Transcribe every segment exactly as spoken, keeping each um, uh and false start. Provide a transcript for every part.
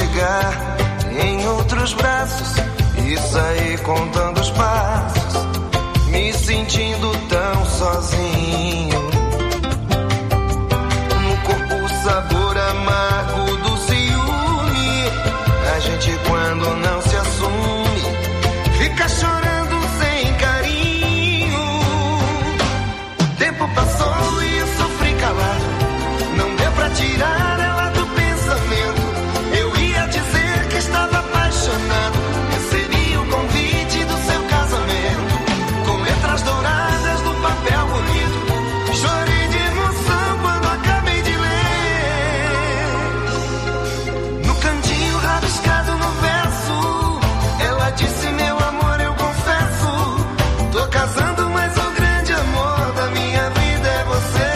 pegar em outros braços e sair contando os passos, me sentindo tão sozinho. No corpo o sabor amargo do ciúme. A gente quando não se assume fica chorando sem carinho. O tempo passou e eu sofri calado. Não deu pra tirar ela do pensamento. Eu ia dizer que estava apaixonado. Recebi o convite do seu casamento, com letras douradas no papel bonito. Chorei de emoção quando acabei de ler. No cantinho rabiscado no verso, ela disse: meu amor, eu confesso, tô casando, mas o grande amor da minha vida é você.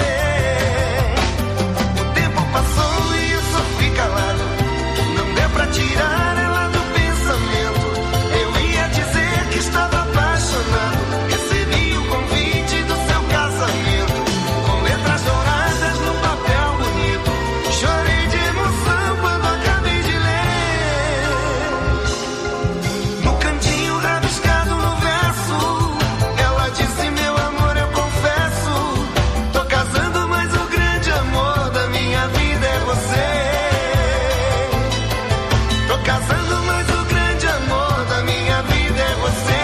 O tempo passou e eu sofri calado. Não deu pra tirar ela do pensamento. Eu ia dizer que estava apaixonado. Recebi o convite do seu casamento, com letras douradas no papel bonito. Chorei de emoção quando acabei de ler. No cantinho rabiscado no verso, ela disse: meu amor, eu confesso, tô casando, mas o grande amor da minha vida é você. Tô casando, mas o grande amor da minha vida é você.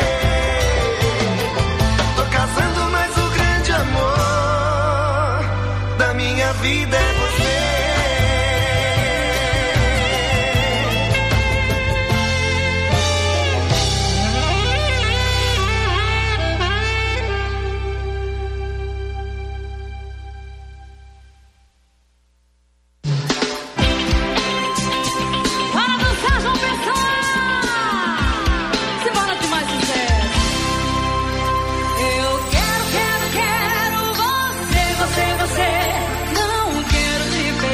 Tô casando, mas o grande amor da minha vida é você. Para dançar, João Pessoa! Simbora de mais sucesso! Eu quero, quero, quero você, você, você. Não quero te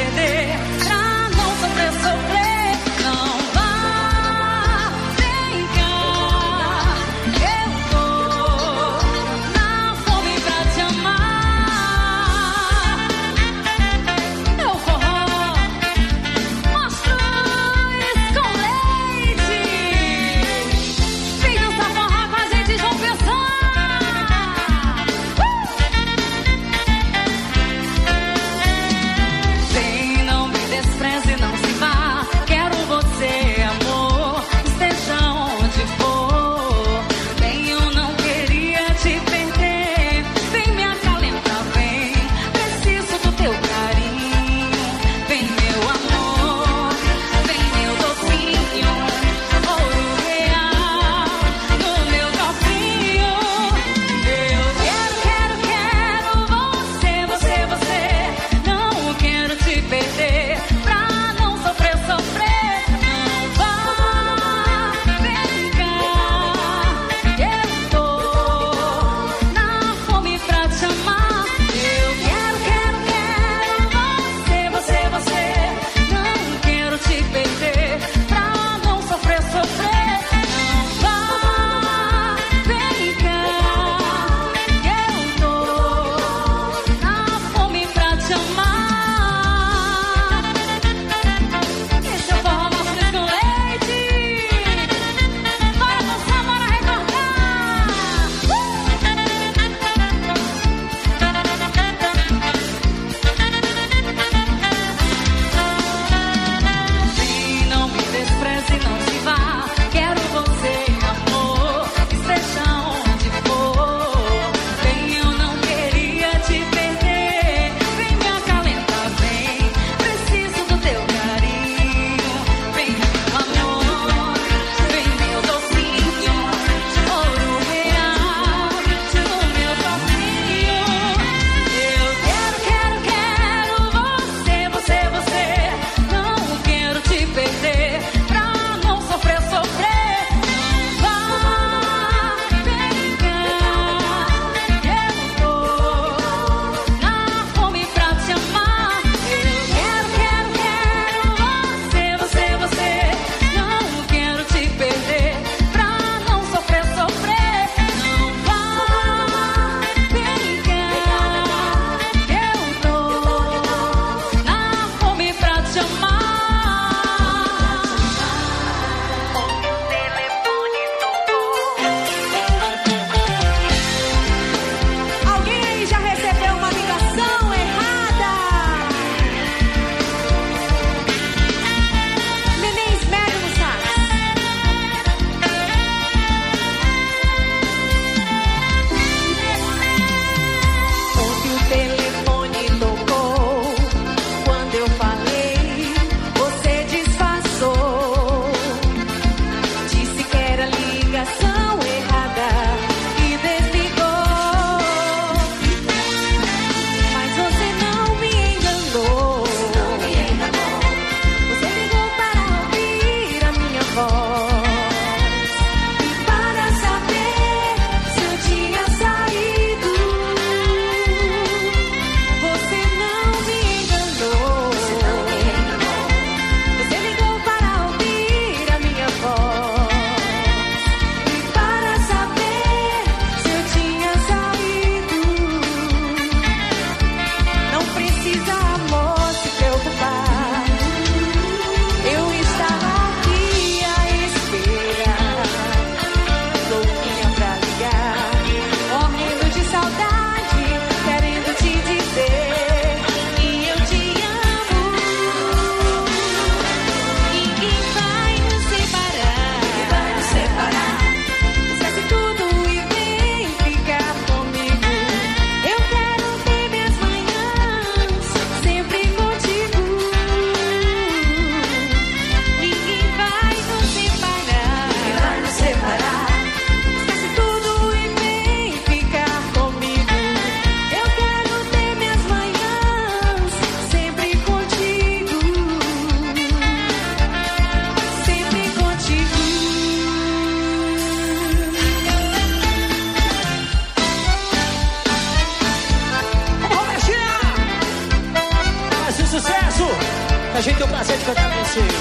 A gente tem o prazer de cantar com vocês.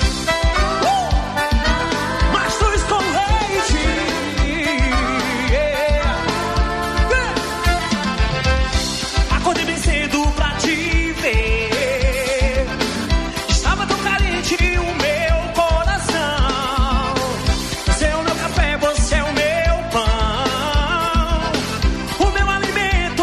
Uh! Mastruz com leite. Yeah. Yeah. Acordei bem cedo pra te ver. Estava tão carente o meu coração. Você é o meu café, você é o meu pão, o meu alimento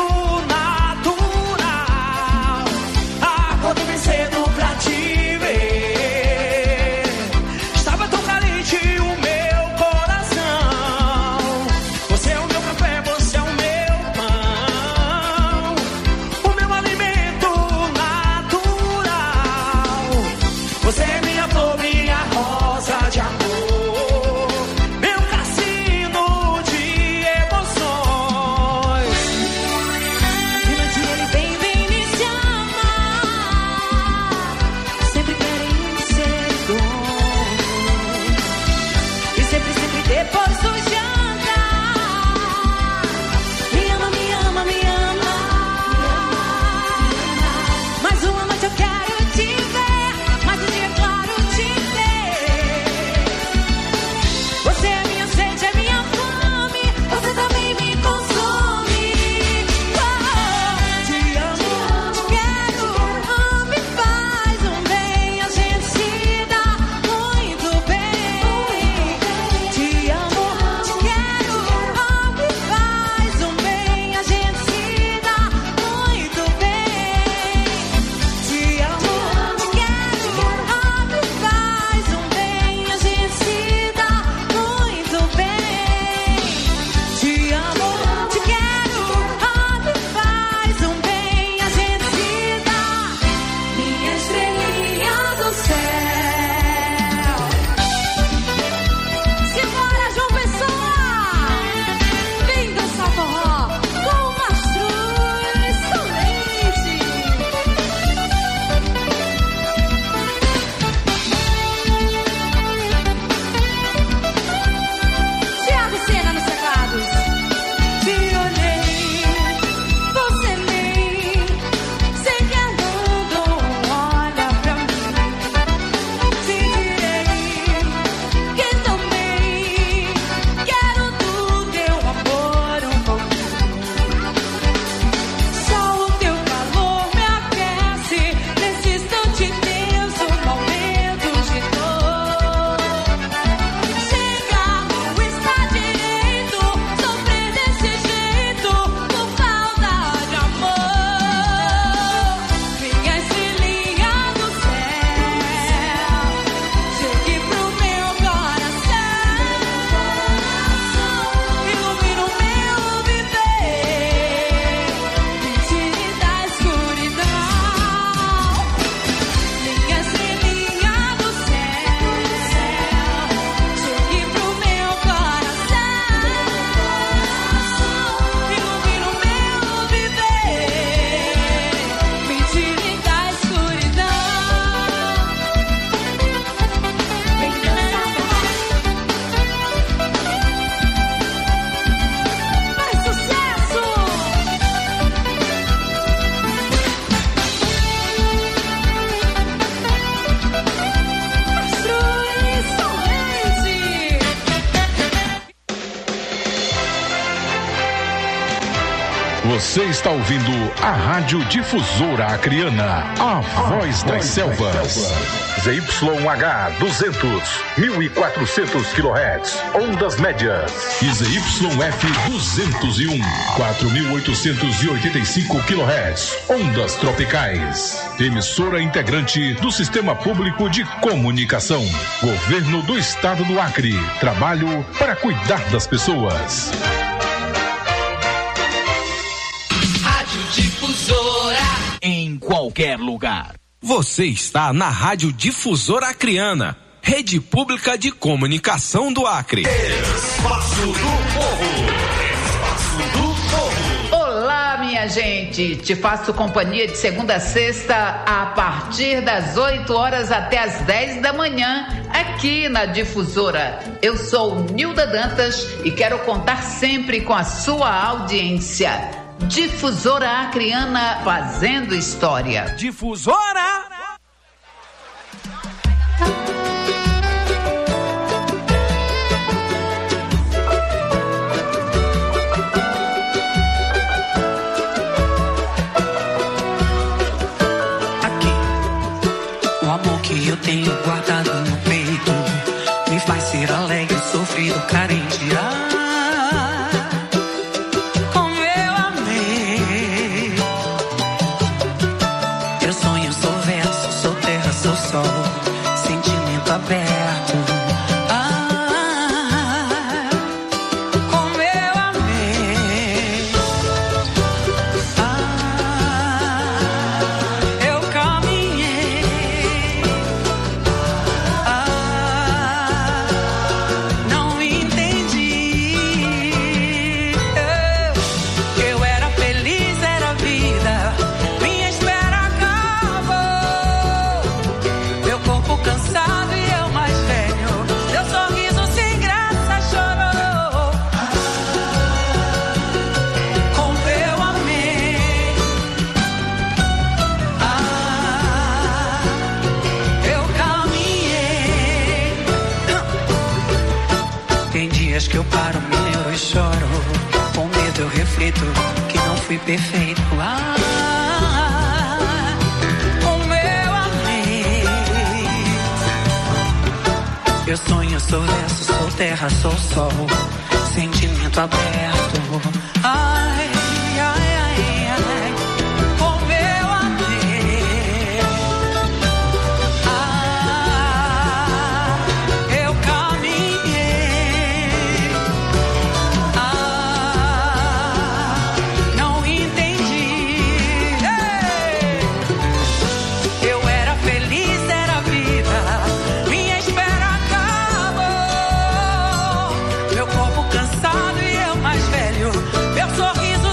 natural. Acordei bem cedo pra te ver. Estava tão carente o meu coração. Você é o meu café, você é o meu pão, o meu alimento natural. Você é minha flor, minha rosa de amor, meu cassino de emoções. E no dia ele vem, vem me chamar. Sempre querem ser dono. E sempre, sempre depois do jantar, me ama, me ama, me ama. Mais uma noite eu quero te ver, mais um dia claro te ver. Você é minha sede, é minha fome, você também me consome. Oh, te amo, te quero, amo e faz um bem, a gente se dá muito bem. Te amo, te quero, amo e faz um bem, a gente se dá muito bem. Te amo, te quero, amo e faz um bem, a gente se dá muito bem. Te amo, te quero, amo e faz um bem, a gente se dá. Minha estrelinha do céu. Simbora, João Pessoa! Vem dançar forró com o Mastruz Solente. Thiago Sena nos teclados. Te olhei, você nem sequer mudou um olha pra mim. Te direi que também quero do teu amor um pouquinho. Só o teu calor me aquece nesse instante intenso, momentos de dor. Chegar não está direito, sofrer desse jeito por falta de amor. Minha estrelinha do céu, chegue pro meu coração, ilumina o meu viver, me tire da escuridão. Minha estrelinha do céu, chegue pro meu coração, ilumina o meu viver, me tire da escuridão. Vem dançar mais sucesso! Mastruz Solente. Você está ouvindo a Rádio Difusora Acreana, a voz das selvas. Z Y H duzentos, mil e quatrocentos quilohertz, ondas médias. E Z Y F duzentos e um, quatro mil oitocentos e oitenta e cinco quilohertz, ondas tropicais. Emissora integrante do Sistema Público de Comunicação. Governo do Estado do Acre. Trabalho para cuidar das pessoas. Rádio Difusora. Em qualquer lugar. Você está na Rádio Difusora Acreana, rede pública de comunicação do Acre. Espaço do Povo. Espaço do Povo. Olá, minha gente. Te faço companhia de segunda a sexta, a partir das oito horas até as dez da manhã, aqui na Difusora. Eu sou Nilda Dantas e quero contar sempre com a sua audiência. Difusora Acreana, fazendo história. Difusora! O amor que eu tenho guardado no peito me faz ser alegre, sofrido, carente. Ah, como eu amei. Eu sonho, sou verso, sou terra, sou sol, sentimento aberto. Ah, como eu amei. Ah, eu caminhei. Não entendi. Eu, eu era feliz, era vida. Minha espera acabou. Meu corpo cansado e eu mais velho. Seu sorriso sem graça chorou. Como eu amei. Ah, eu caminhei. Tem dias que eu paro, me lembro e choro. Com medo eu reflito que não fui perfeito. Ah, como eu amei. Eu sonho, sou verso, sou terra, sou sol, sentimento aberto. Ai, ai, ai, ai, como eu amei. Ah, eu caminhei. Ah, não entendi. Ei! Eu era feliz, era vida. Minha espera acabou. Meu corpo cansado e eu mais velho. Meu sorriso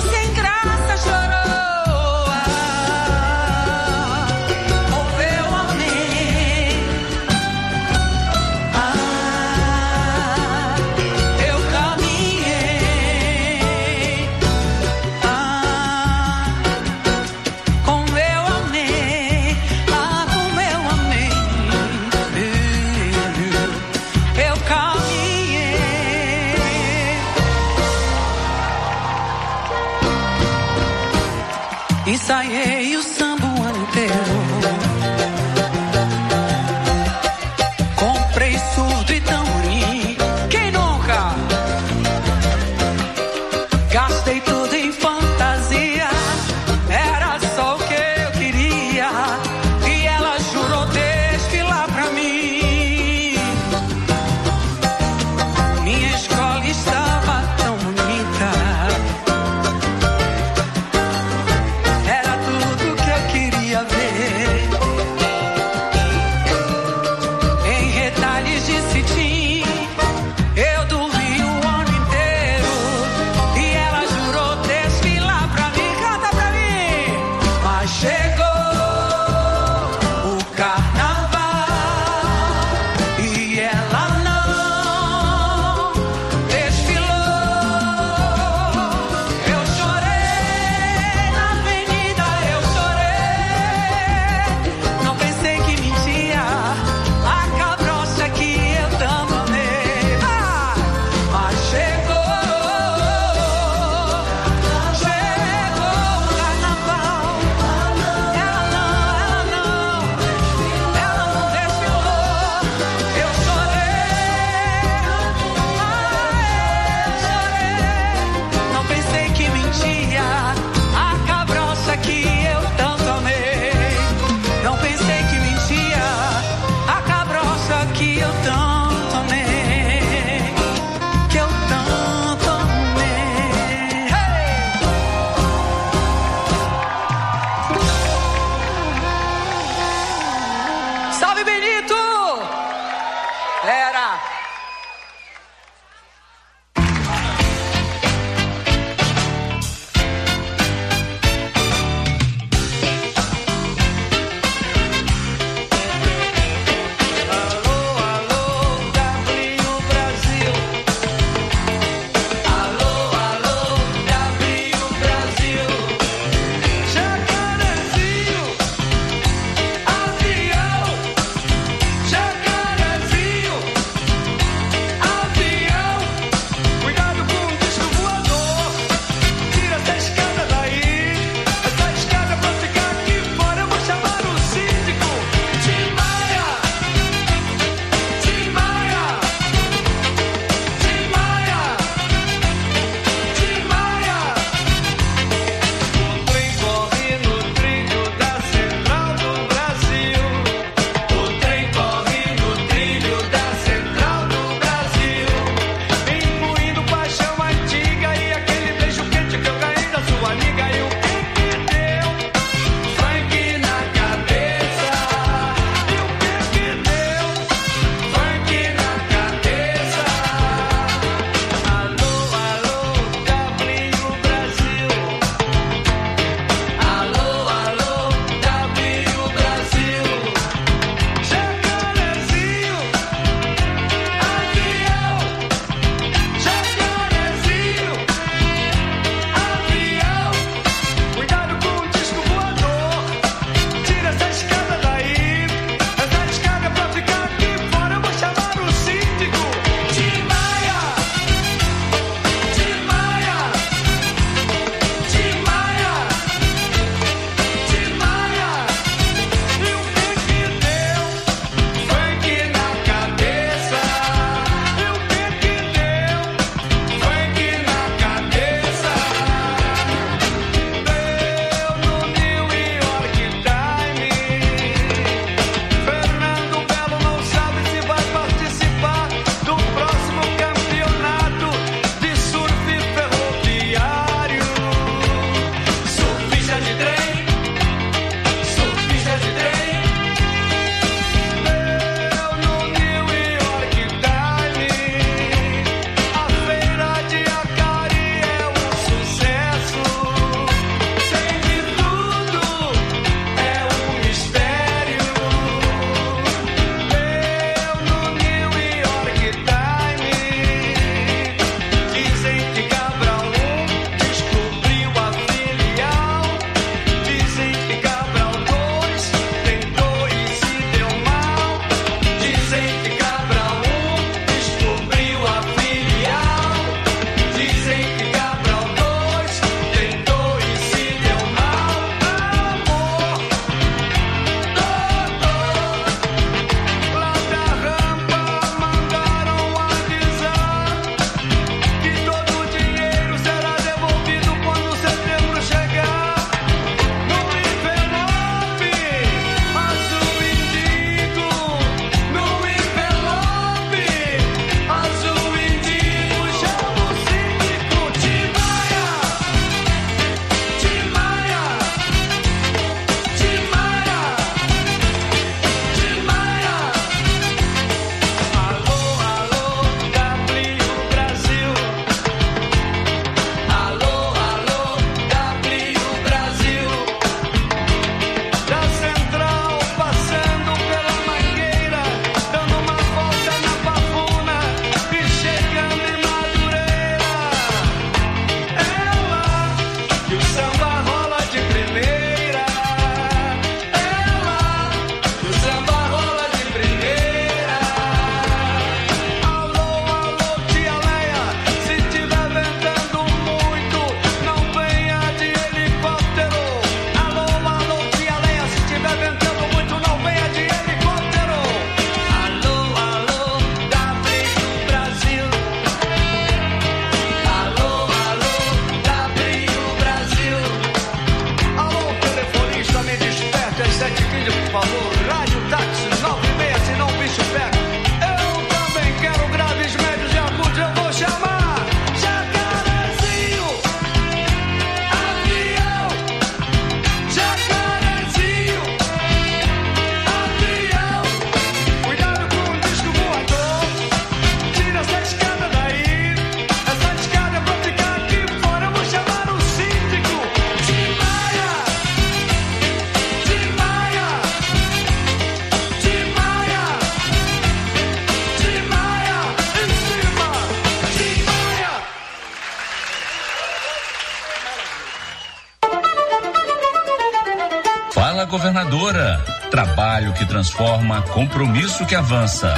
Trabalho que transforma, compromisso que avança.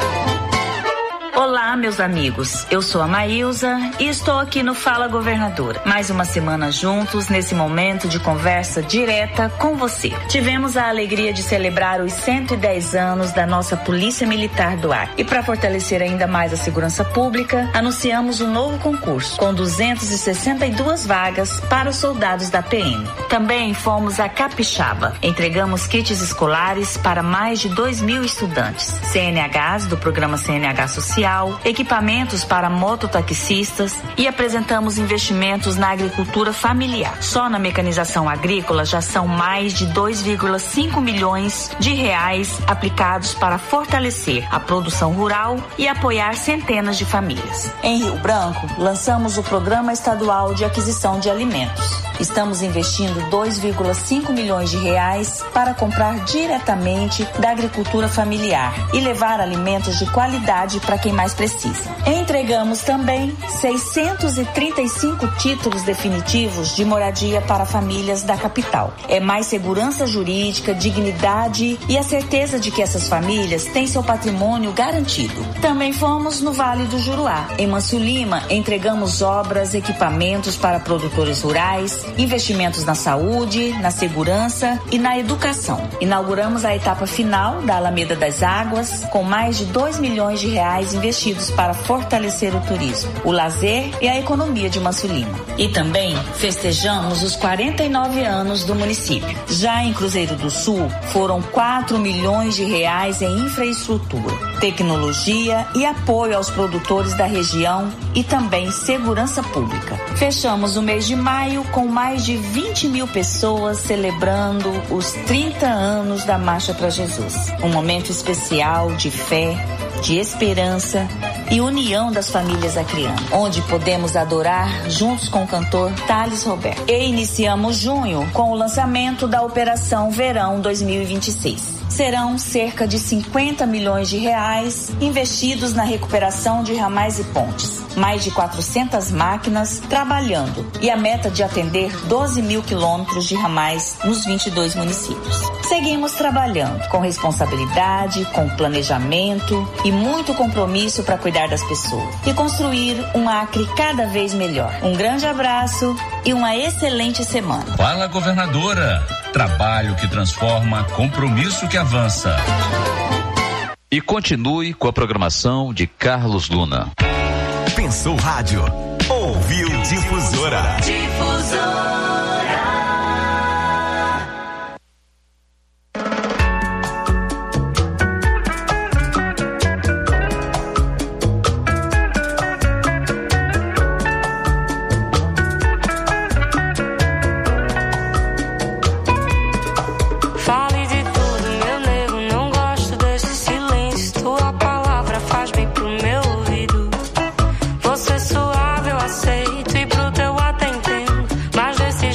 Olá, meus amigos. Eu sou a Maílza e estou aqui no Fala Governadora. Mais uma semana juntos nesse momento de conversa direta com você. Tivemos a alegria de celebrar os cento e dez anos da nossa Polícia Militar do Acre. E para fortalecer ainda mais a segurança pública, anunciamos um novo concurso com duzentas e sessenta e duas vagas para os soldados da P M. Também fomos a Capixaba. Entregamos kits escolares para mais de dois mil estudantes, C N Hs do programa C N H Social, equipamentos para mototaxistas e apresentamos investimentos na agricultura familiar. Só na mecanização agrícola já são mais de dois vírgula cinco milhões de reais aplicados para fortalecer a produção rural e apoiar centenas de famílias. Em Rio Branco, lançamos o Programa Estadual de Aquisição de Alimentos. Estamos investindo dois vírgula cinco milhões de reais para comprar diretamente da agricultura familiar e levar alimentos de qualidade para quem mais precisa. Entregamos também seiscentos e trinta e cinco títulos definitivos de moradia para famílias da capital. É mais segurança jurídica, dignidade e a certeza de que essas famílias têm seu patrimônio garantido. Também fomos no Vale do Juruá. Em Manso Lima, entregamos obras, equipamentos para produtores rurais, investimentos na saúde, na segurança e na educação. Inauguramos a etapa final da Alameda das Águas, com mais de dois milhões de reais investidos para fortalecer o turismo, o lazer e a economia de Manso Lima. E também festejamos os quarenta e nove anos do município. Já em Cruzeiro do Sul, foram quatro milhões de reais em infraestrutura, tecnologia e apoio aos produtores da região e também segurança pública. Fechamos o mês de maio com mais de vinte mil pessoas celebrando os trinta anos da Marcha para Jesus. Um momento especial de fé, de esperança e união das famílias acreanas, onde podemos adorar juntos com o cantor Thales Roberto. E iniciamos junho com o lançamento da Operação Verão dois mil e vinte e seis. Serão cerca de cinquenta milhões de reais investidos na recuperação de ramais e pontes. Mais de quatrocentas máquinas trabalhando e a meta de atender doze mil quilômetros de ramais nos vinte e dois municípios. Seguimos trabalhando com responsabilidade, com planejamento e muito compromisso para cuidar das pessoas e construir um Acre cada vez melhor. Um grande abraço e uma excelente semana. Fala, governadora. Trabalho que transforma, compromisso que avança. E continue com a programação de Carlos Luna. Pensou rádio, ouviu Difusora. Difusora. Você suave, eu aceito, e pro teu atendendo, mas desse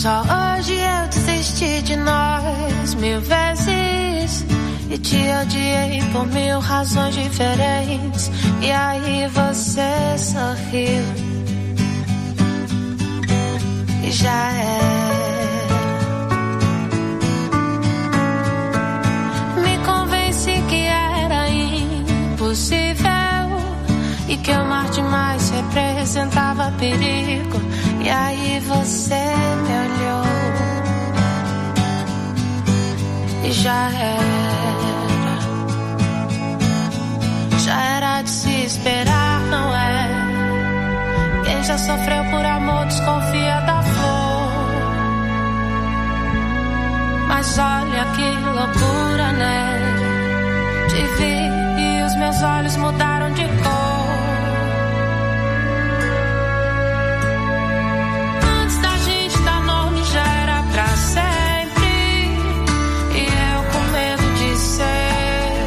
Só hoje eu desisti de nós mil vezes e te odiei por mil razões diferentes. E aí você sorriu e já era. Me convenci que era impossível e que amar demais representava perigo. E aí você me olhou e já era. Já era de se esperar, não é? Quem já sofreu por amor desconfia da flor. Mas olha que loucura, né? Te vi e os meus olhos mudaram de cor. Pra sempre, e eu com medo de ser.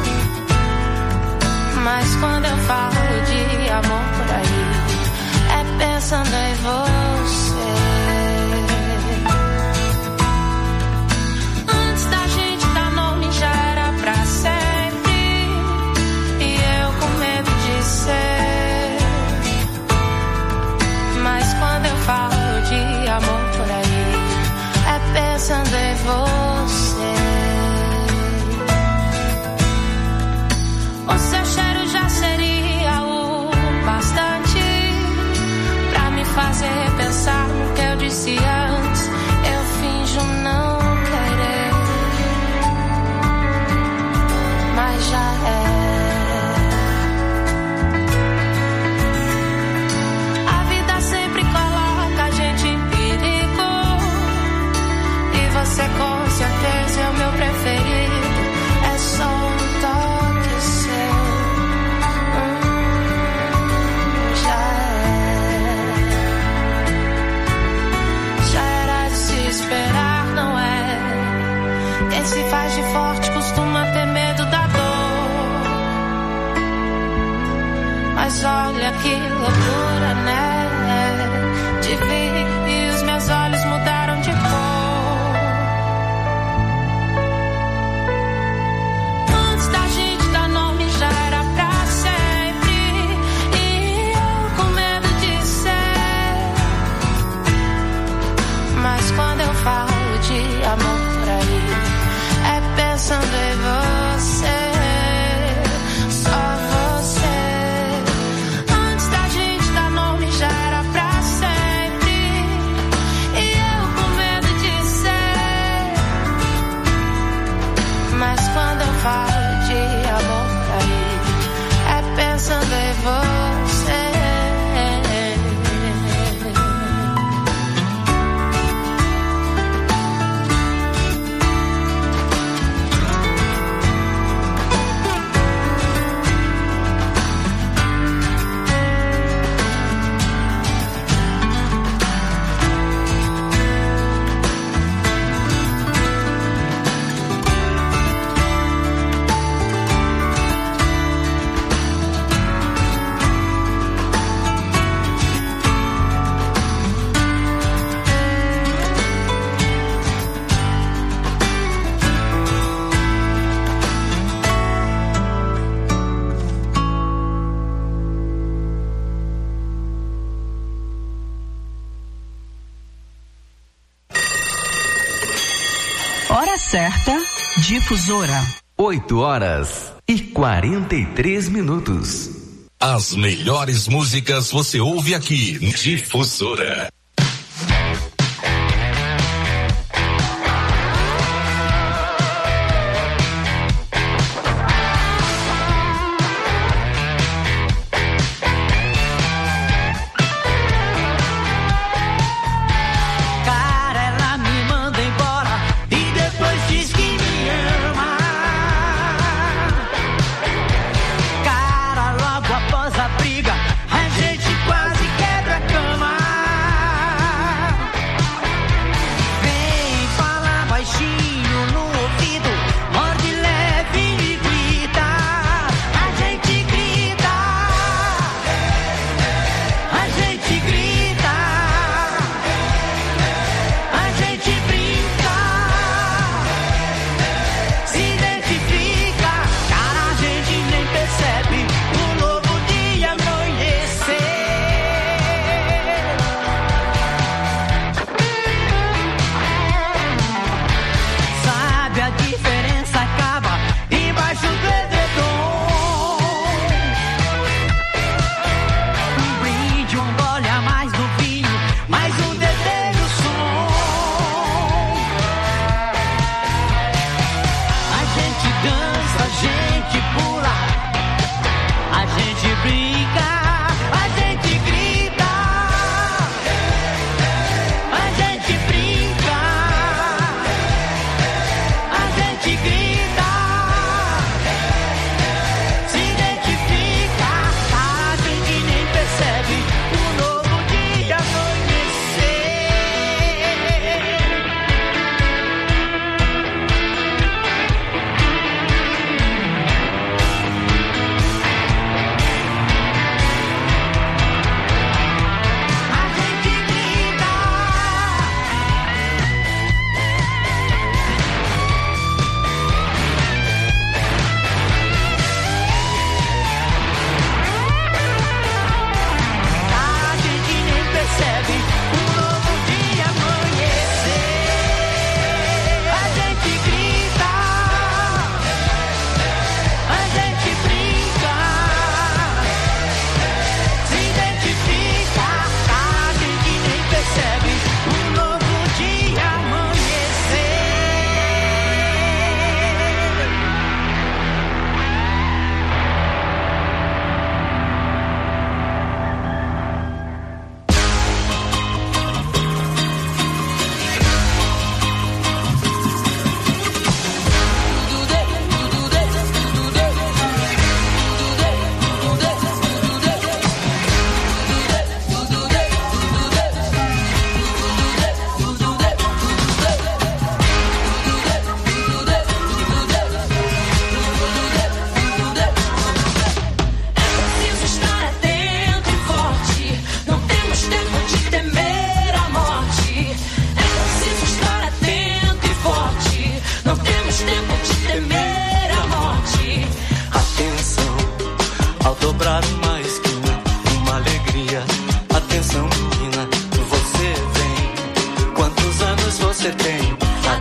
Mas quando eu falo de amor por aí, é pensando em você. Antes da gente dar nome já era pra sempre, e eu com medo de ser. Mas quando eu falo de amor por aí, pensando em você. O seu cheiro já seria o bastante pra me fazer pensar no que eu disse antes. Eu finjo não querer, mas já é. A vida sempre coloca a gente em perigo. Você com certeza é o meu preferido. É só um toque seu. Hum, já é. Já era de se esperar, não é? Quem se faz de forte costuma ter medo da dor. Mas olha que loucura, né? Te vi e os meus olhos mudaram de cor. Quando eu falo de amor por aí, é pensando em você, só você. Antes da gente dar nome já era pra sempre, e eu com medo de ser. Mas quando eu falo de amor por aí, é pensando em você. Certa, Difusora. oito horas e quarenta e três minutos. As melhores músicas você ouve aqui. Difusora. Cara, logo após a briga, a gente quase quebra a cama.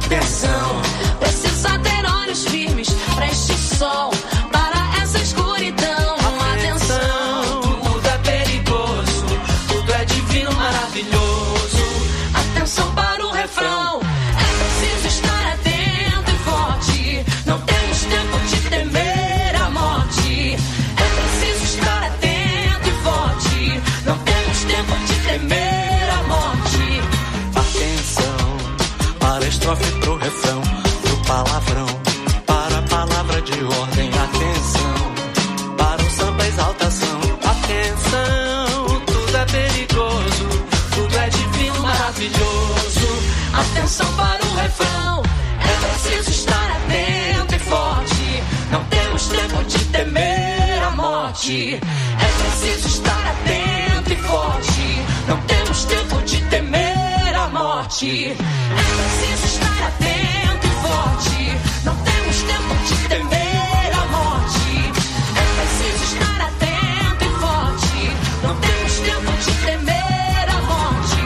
Atenção, precisa ter olhos firmes pra este sol, para essa escuridão. Atenção, tudo é perigoso, tudo é divino, maravilhoso. Atenção para o refrão, é preciso estar atento e forte. Não temos tempo de temer a morte. É preciso estar atento e forte. Não temos tempo de temer a morte. Atenção, para a estrofe, pro refrão, pro palavrão, para a palavra de ordem. Atenção, para o samba, exaltação. Atenção, tudo é perigoso, tudo é divino, maravilhoso. Atenção para o refrão, é preciso estar atento e forte. Não temos tempo de temer a morte. É preciso estar atento e forte. Não temos tempo de temer a morte. É preciso estar atento e forte. Não temos tempo de temer a morte. É preciso estar atento e forte. Não temos tempo de temer a morte.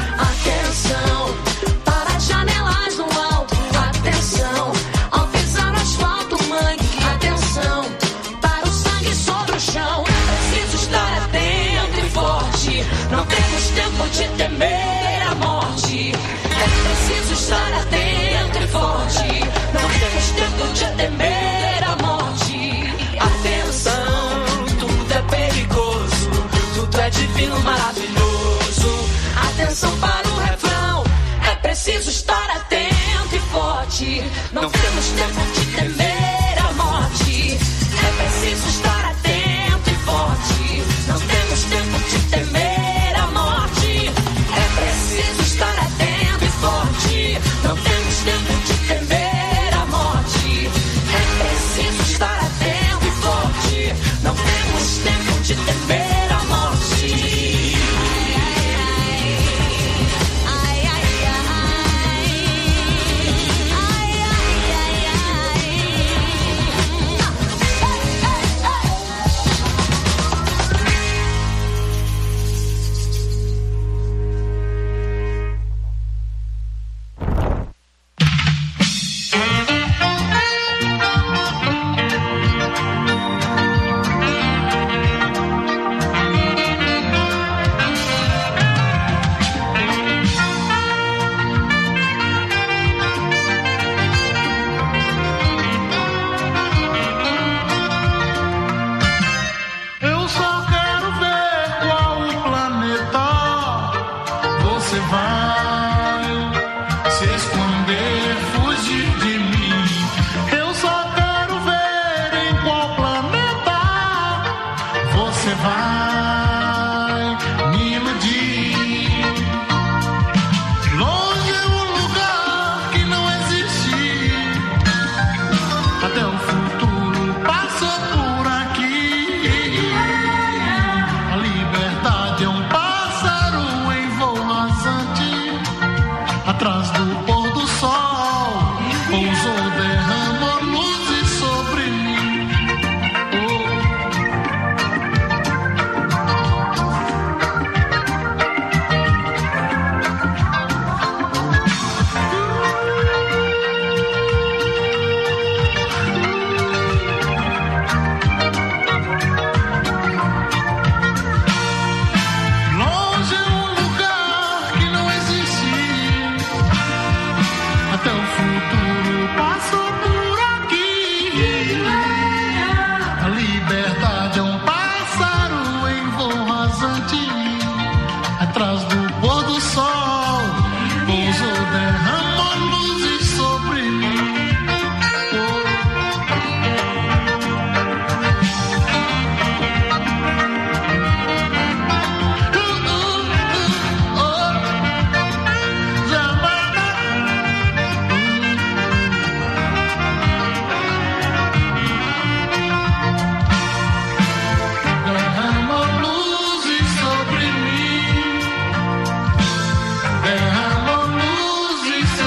Atenção para as janelas no alto. Atenção ao pisar no asfalto, mãe. Atenção para o sangue sobre o chão. É preciso estar atento e forte. Não temos tempo de temer a morte. É preciso estar atento e forte. Não temos tempo de temer a morte. Atenção, tudo é perigoso, tudo é divino, maravilhoso. Atenção para o refrão, é preciso estar atento e forte. Não temos tempo de temer a morte. É preciso estar atento e forte. Não temos tempo de temer a morte. É preciso estar atento e forte. Não temos tempo de temer a morte. É preciso estar atento e forte. Não temos tempo de temer a morte. Eu só quero ver qual o planeta você vai se esconder, fugir de mim. Eu só quero ver em qual planeta você vai me iludir. Longe é um lugar que não existe. Até o futuro passou por aqui. A liberdade é um pássaro em voo rasante. Atrás do pôr do sol, pousou, derramou luzes sobre mim. Longe é um lugar que não existe. Até o futuro passou por aqui. A liberdade é um pássaro em voo rasante. Atrás do pôr do sol, pousou, derramou luzes sobre mim. Derramou luzes sobre mim. Derramou luzes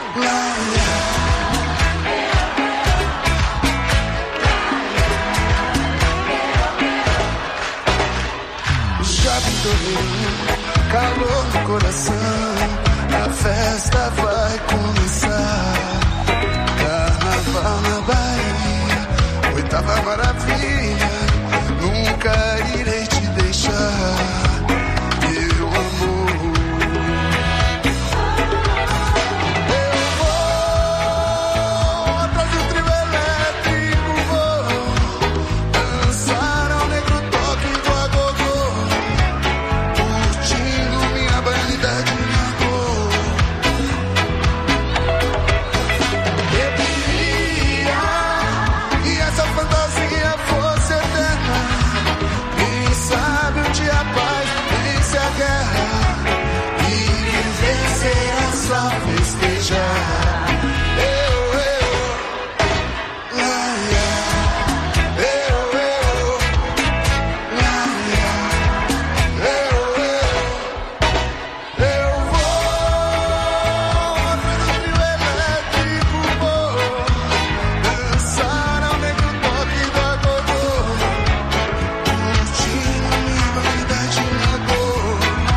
Já pintou calor no coração, a festa vai começar. Carnaval na Bahia, oitava maravilha, nunca irei te deixar, meu amor. Eu vou atrás do trio elétrico, vou dançar ao negro toque do agogô, curtindo minha bandidade na cor. Eu queria que essa fantasia fosse eterna. Quem sabe um dia a paz vence a guerra e vencer é só festejar. Eu, eu, lá, lá. Eu, eu, lá, lá. Eu, eu, eu vou pelo trio elétrico, vou dançar ao negro toque do agogô, curtindo minha vaidade na cor.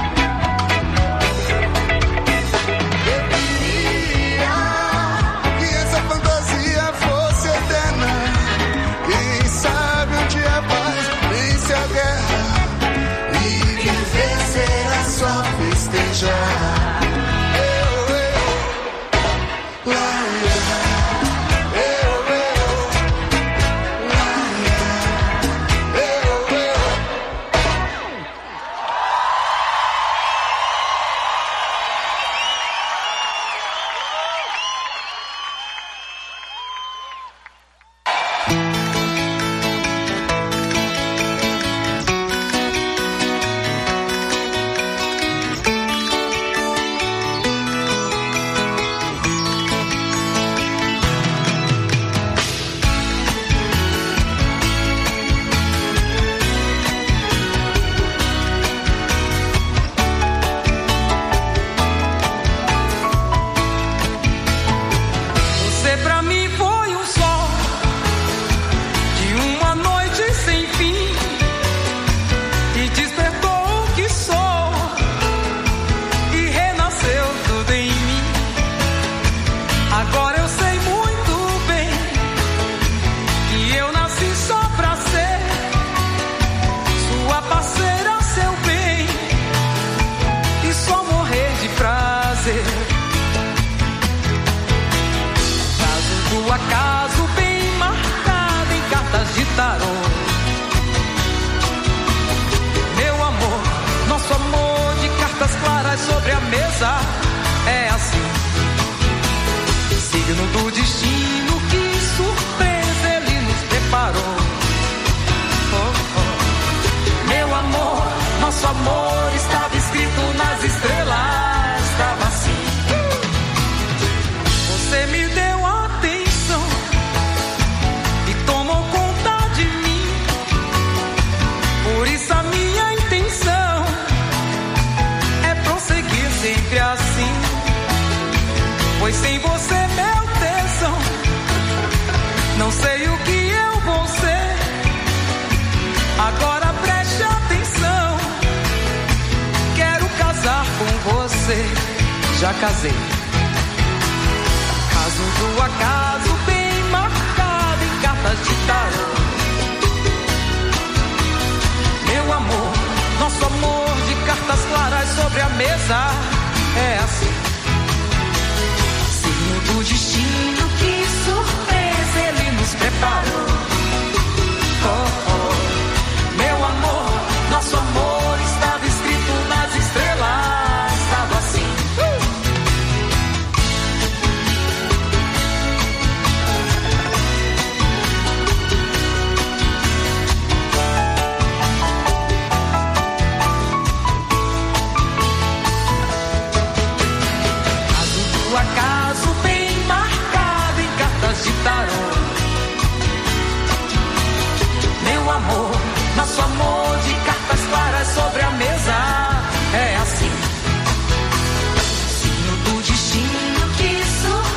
Eu queria que essa fantasia fosse eterna. Quem sabe um dia a paz vence a guerra e quem vencer é só festejar. Eu, eu, lá, lá. Eu, eu, lá, lá. Eu, eu. Você pra mim foi um sol de uma noite sem fim e despertou o que sou e renasceu tudo em mim. Agora eu sei muito bem que eu nasci só pra ser sua parceira, seu bem, e só morrer de prazer. Caso do acaso bem marcado em cartas de tarô. Meu amor, nosso amor de cartas claras sobre a mesa. É assim, signo do destino, que surpresa ele nos preparou. Oh, oh. Meu amor, nosso amor estava escrito nas estrelas. Estava assim. Você me deu atenção e tomou conta de mim. Por isso a minha intenção é prosseguir sempre assim. Pois sem você, meu tesão, não sei o que eu vou ser. Agora preste atenção, quero casar com você. Já casei. Caso do acaso bem marcado em cartas de tarô. Meu amor, nosso amor de cartas claras sobre a mesa. É assim, signo do destino, que surpresa ele nos preparou. Oh, oh. Meu amor, nosso amor estava escrito nas estrelas. Estava assim. Acaso bem marcado em cartas de tarô. Meu amor, nosso amor de cartas claras sobre a mesa. É assim, signo do destino, que surpresa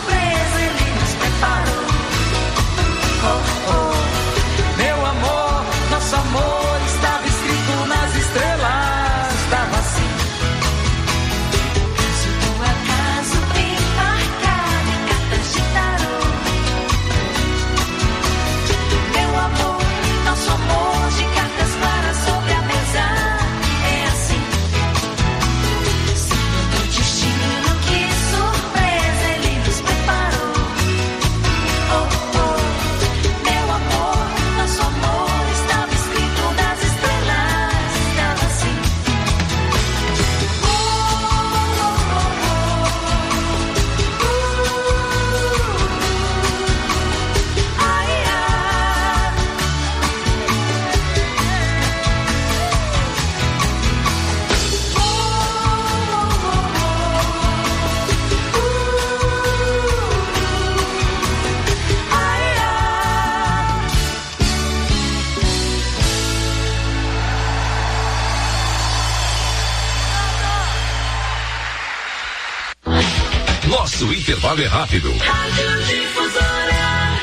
intervalo é rápido. Rádio Difusora.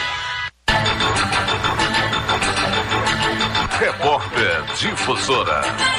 Repórter Difusora.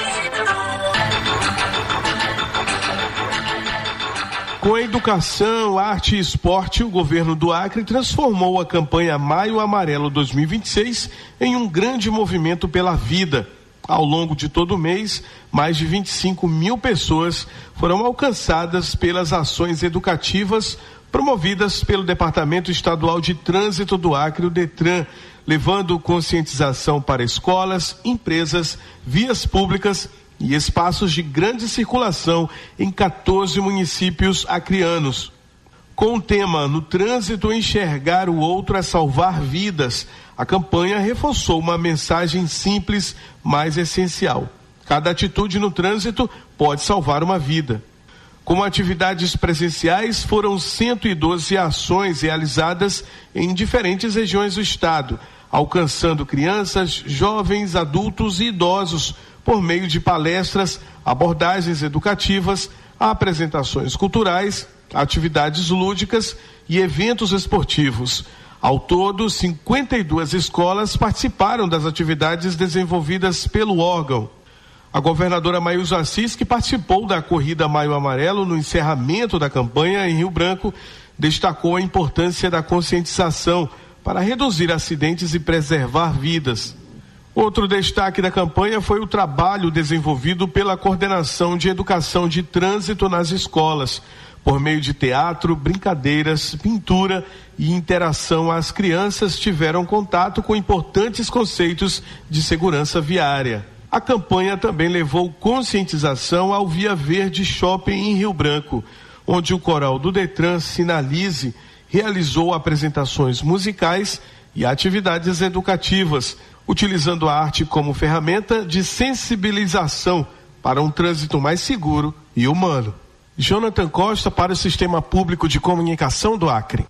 Com a educação, arte e esporte, o governo do Acre transformou a campanha Maio Amarelo dois mil e vinte e seis em um grande movimento pela vida. Ao longo de todo o mês, mais de vinte e cinco mil pessoas foram alcançadas pelas ações educativas promovidas pelo Departamento Estadual de Trânsito do Acre, o DETRAN, levando conscientização para escolas, empresas, vias públicas e espaços de grande circulação em quatorze municípios acreanos. Com o tema No Trânsito, Enxergar o Outro é Salvar Vidas, a campanha reforçou uma mensagem simples, mas essencial. Cada atitude no trânsito pode salvar uma vida. Com atividades presenciais, foram cento e doze ações realizadas em diferentes regiões do estado, alcançando crianças, jovens, adultos e idosos, por meio de palestras, abordagens educativas, apresentações culturais, atividades lúdicas e eventos esportivos. Ao todo, cinquenta e duas escolas participaram das atividades desenvolvidas pelo órgão. A governadora Maílza Assis, que participou da corrida Maio Amarelo no encerramento da campanha em Rio Branco, destacou a importância da conscientização para reduzir acidentes e preservar vidas. Outro destaque da campanha foi o trabalho desenvolvido pela Coordenação de Educação de Trânsito nas escolas. Por meio de teatro, brincadeiras, pintura e interação, as crianças tiveram contato com importantes conceitos de segurança viária. A campanha também levou conscientização ao Via Verde Shopping em Rio Branco, onde o coral do DETRAN Sinalize realizou apresentações musicais e atividades educativas, utilizando a arte como ferramenta de sensibilização para um trânsito mais seguro e humano. Jonathan Costa para o Sistema Público de Comunicação do Acre.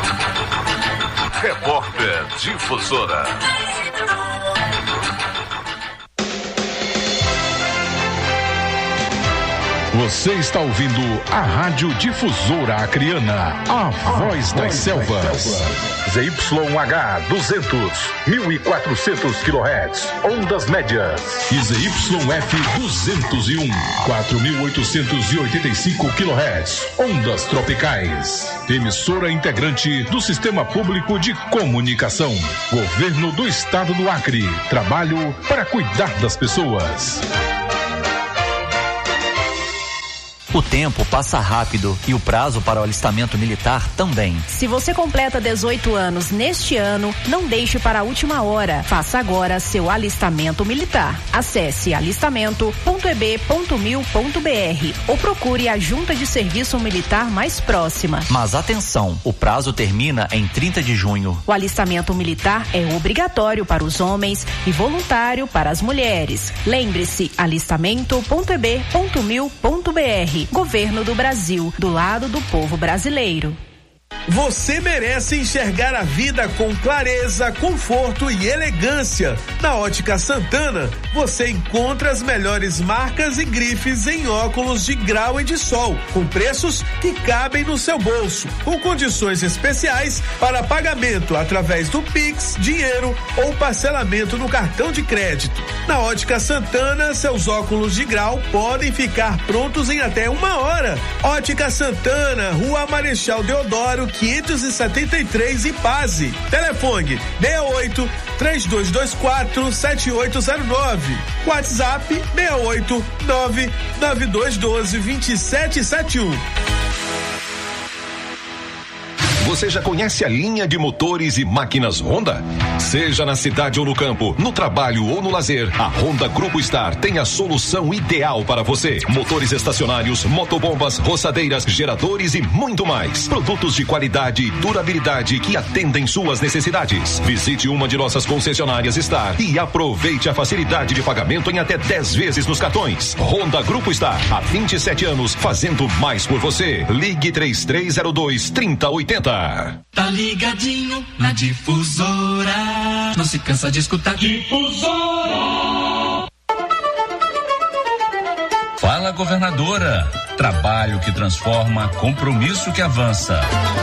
Repórter Difusora. Você está ouvindo a Rádio Difusora Acreana, a voz das selvas. Z Y H duzentos, mil e quatrocentos quilohertz, ondas médias. E Z Y F duzentos e um, quatro mil oitocentos e oitenta e cinco quilohertz, ondas tropicais. Emissora integrante do Sistema Público de Comunicação. Governo do Estado do Acre. Trabalho para cuidar das pessoas. O tempo passa rápido e o prazo para o alistamento militar também. Se você completa dezoito anos neste ano, não deixe para a última hora. Faça agora seu alistamento militar. Acesse alistamento ponto e b ponto mil ponto b r ou procure a Junta de Serviço Militar mais próxima. Mas atenção, o prazo termina em trinta de junho. O alistamento militar é obrigatório para os homens e voluntário para as mulheres. Lembre-se, alistamento ponto e b ponto mil ponto b r. Governo do Brasil, do lado do povo brasileiro. Você merece enxergar a vida com clareza, conforto e elegância. Na Ótica Santana, você encontra as melhores marcas e grifes em óculos de grau e de sol, com preços que cabem no seu bolso, com condições especiais para pagamento através do Pix, dinheiro ou parcelamento no cartão de crédito. Na Ótica Santana, seus óculos de grau podem ficar prontos em até uma hora. Ótica Santana, Rua Marechal Deodoro, quinhentos e setenta e três, Ipaze. Telefone seis oito, três dois dois quatro, sete oito zero nove. WhatsApp seis oito, nove nove dois um dois, dois sete sete um. Você já conhece a linha de motores e máquinas Honda? Seja na cidade ou no campo, no trabalho ou no lazer, a Honda Grupo Star tem a solução ideal para você. Motores estacionários, motobombas, roçadeiras, geradores e muito mais. Produtos de qualidade e durabilidade que atendem suas necessidades. Visite uma de nossas concessionárias Star e aproveite a facilidade de pagamento em até dez vezes nos cartões. Honda Grupo Star, há vinte e sete anos, fazendo mais por você. Ligue três três zero dois, três zero oito zero. Tá ligadinho na Difusora. Não se cansa de escutar Difusora. Fala Fala, governadora. Trabalho que transforma, compromisso que avança.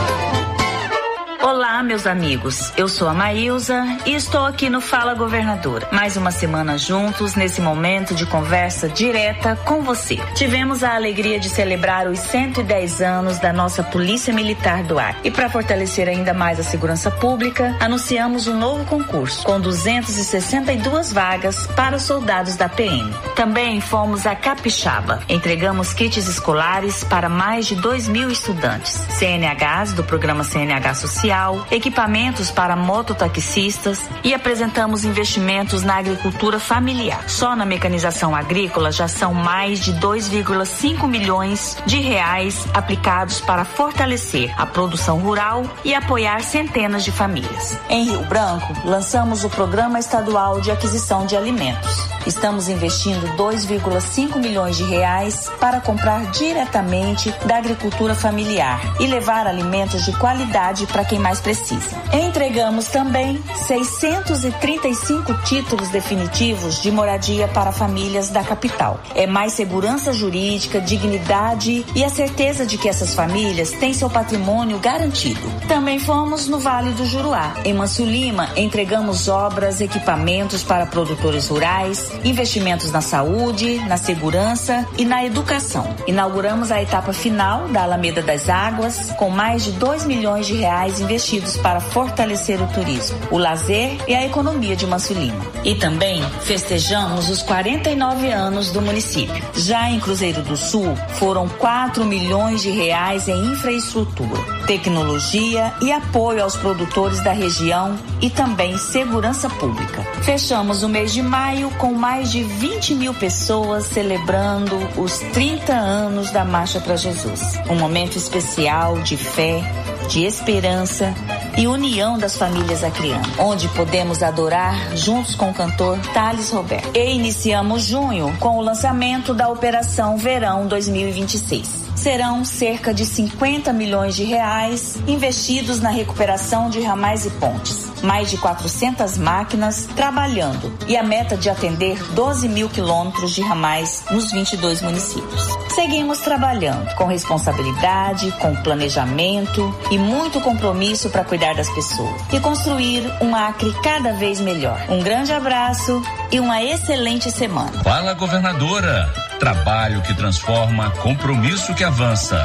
Olá, meus amigos. Eu sou a Maílza e estou aqui no Fala Governadora. Mais uma semana juntos nesse momento de conversa direta com você. Tivemos a alegria de celebrar os cento e dez anos da nossa Polícia Militar do Acre. E para fortalecer ainda mais a segurança pública, anunciamos um novo concurso com duzentas e sessenta e duas vagas para os soldados da P M. Também fomos a Capixaba. Entregamos kits escolares para mais de dois mil estudantes. C N Hs do programa C N H Social, equipamentos para mototaxistas e apresentamos investimentos na agricultura familiar. Só na mecanização agrícola já são mais de dois vírgula cinco milhões de reais aplicados para fortalecer a produção rural e apoiar centenas de famílias. Em Rio Branco, lançamos o Programa Estadual de Aquisição de Alimentos. Estamos investindo dois vírgula cinco milhões de reais para comprar diretamente da agricultura familiar e levar alimentos de qualidade para quem mais precisa. Entregamos também seiscentos e trinta e cinco títulos definitivos de moradia para famílias da capital. É mais segurança jurídica, dignidade e a certeza de que essas famílias têm seu patrimônio garantido. Também fomos no Vale do Juruá. Em Manso Lima, entregamos obras, equipamentos para produtores rurais, investimentos na saúde, na segurança e na educação. Inauguramos a etapa final da Alameda das Águas, com mais de dois milhões de reais investidos para fortalecer o turismo, o lazer e a economia de Manso Lima. E também festejamos os quarenta e nove anos do município. Já em Cruzeiro do Sul, foram quatro milhões de reais em infraestrutura, tecnologia e apoio aos produtores da região e também segurança pública. Fechamos o mês de maio com mais de vinte mil pessoas celebrando os trinta anos da Marcha para Jesus. Um momento especial de fé, de esperança e união das famílias acreanas, onde podemos adorar juntos com o cantor Thales Roberto. E iniciamos junho com o lançamento da Operação Verão dois mil e vinte e seis. Serão cerca de cinquenta milhões de reais investidos na recuperação de ramais e pontes. Mais de quatrocentas máquinas trabalhando e a meta de atender doze mil quilômetros de ramais nos vinte e dois municípios. Seguimos trabalhando com responsabilidade, com planejamento e muito compromisso para cuidar das pessoas e construir um Acre cada vez melhor. Um grande abraço e uma excelente semana. Fala, governadora. Trabalho que transforma, compromisso que avança.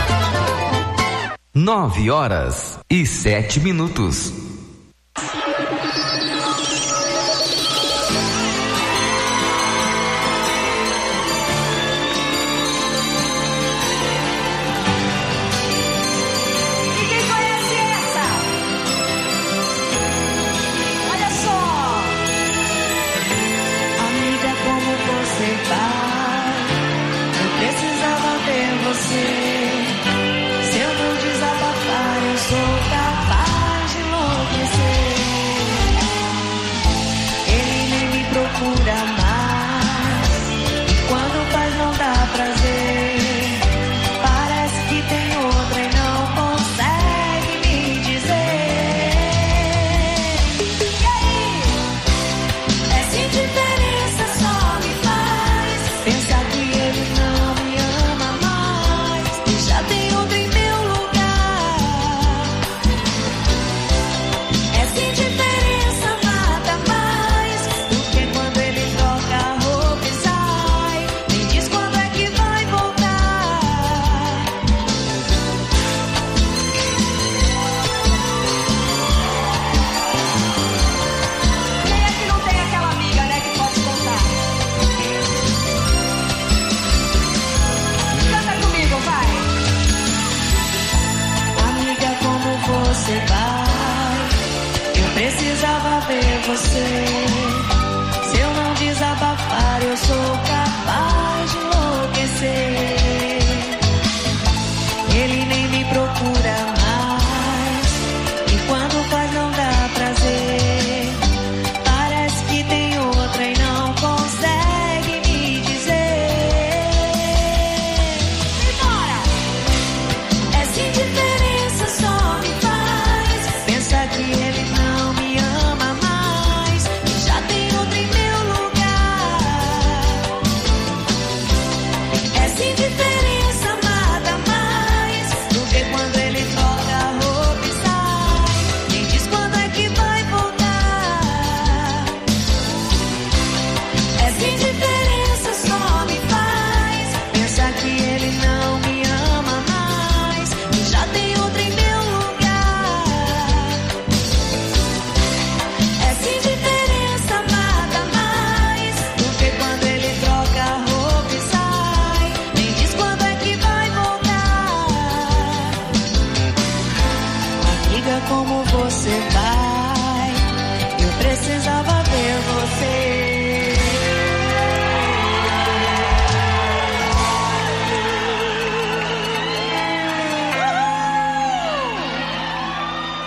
Nove horas e sete minutos. Assim diga como você vai. Eu precisava ver você.